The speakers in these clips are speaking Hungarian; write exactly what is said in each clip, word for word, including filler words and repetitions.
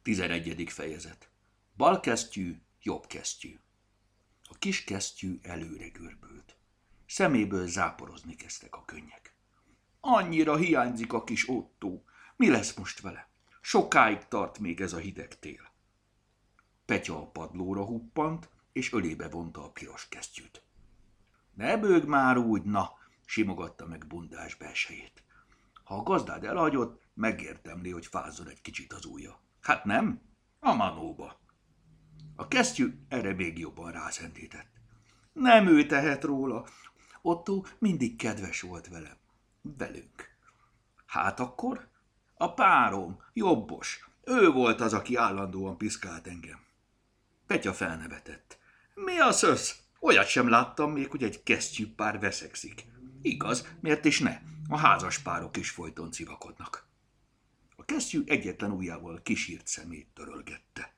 Tizenegyedik fejezet. Bal kesztyű, jobb kesztyű. A kis kesztyű előre görbült. Szeméből záporozni kezdtek a könnyek. Annyira hiányzik a kis Ottó. Mi lesz most vele? Sokáig tart még ez a hideg tél. Petya a padlóra huppant, és ölébe vonta a piros kesztyűt. Ne bőgj már úgy, na, simogatta meg bundás belsejét. Ha a gazdád elhagyott, megérdemli, hogy fázzon egy kicsit az ujja. Hát nem? A manóba. A kesztyű erre még jobban rázendített. Nem ő tehet róla. Ottó mindig kedves volt velem. Velünk. Hát akkor? A párom, Jobbos. Ő volt az, aki állandóan piszkált engem. Petya felnevetett. Mi a szösz? Olyat sem láttam még, hogy egy kesztyűpár veszekszik. Igaz, miért is ne? A házas párok is folyton civakodnak. A kesztyű egyetlen ujjával kisírt szemét törölgette.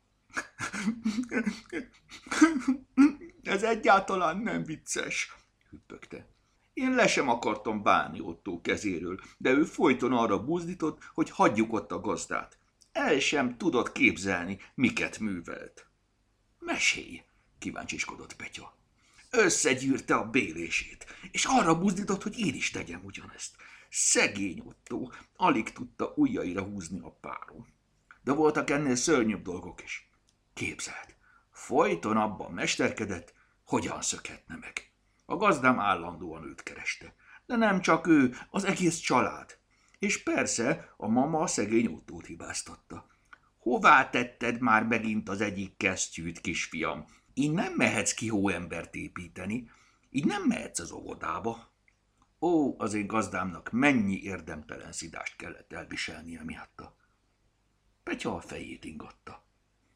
Ez egyáltalán nem vicces, hüppögte. Én le sem akartam bánni Ottó kezéről, de ő folyton arra buzdított, hogy hagyjuk ott a gazdát. El sem tudott képzelni, miket művelt. Mesélj, kíváncsiskodott Petya. Összegyűrte a bélését, és arra buzdított, hogy én is tegyem ugyanezt. Szegény Ottó, alig tudta ujjaira húzni a párom. De voltak ennél szörnyűbb dolgok is. Képzeld, folyton abban mesterkedett, hogyan szökhetne meg. A gazdám állandóan őt kereste. De nem csak ő, az egész család. És persze a mama a szegény Ottót hibáztatta. Hová tetted már megint az egyik kesztyűt, kisfiam? Így nem mehetsz ki hóembert építeni, így nem mehetsz az óvodába. Ó, az én gazdámnak mennyi érdemtelen szidást kellett elviselnie miatta. Petya a fejét ingatta.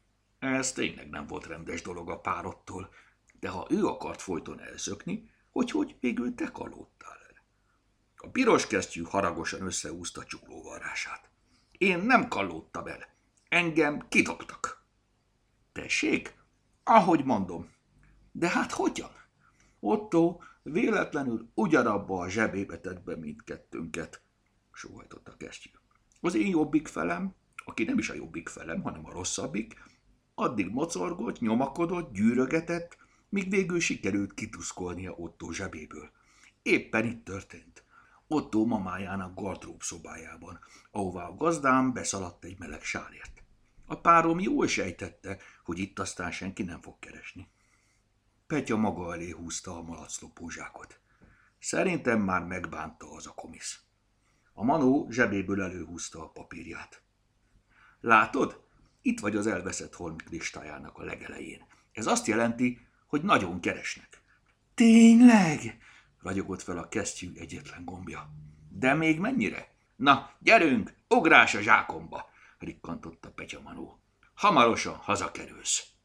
Ez tényleg nem volt rendes dolog a párottól, de ha ő akart folyton elszökni, hogy-hogy végül te kalódtál el. A piros kesztyű haragosan összehúzta csuklóvarrását. Én nem kalódtam el, engem kidobtak. Tessék? Ahogy mondom. De hát hogyan? Ottó véletlenül ugyanabba a zsebébe tett be mindkettőnket, sóhajtott a kesztyű. Az én jobbik felem, aki nem is a jobbik felem, hanem a rosszabbik, addig mocorgott, nyomakodott, gyűrögetett, míg végül sikerült kituszkolnia Ottó zsebéből. Éppen itt történt. Ottó mamájának gardrób szobájában, ahová a gazdám beszaladt egy meleg sálért. A párom jól sejtette, hogy itt aztán senki nem fog keresni. Petya maga elé húzta a malaclopó zsákot. Szerintem már megbánta az a komisz. A manó zsebéből előhúzta a papírját. Látod? Itt vagy az elveszett holmik listájának a legelején. Ez azt jelenti, hogy nagyon keresnek. Tényleg? Ragyogott fel a kesztyű egyetlen gombja. De még mennyire? Na, gyerünk, ugrás a zsákomba, rikkantotta Petya manó. Hamarosan hazakerülsz.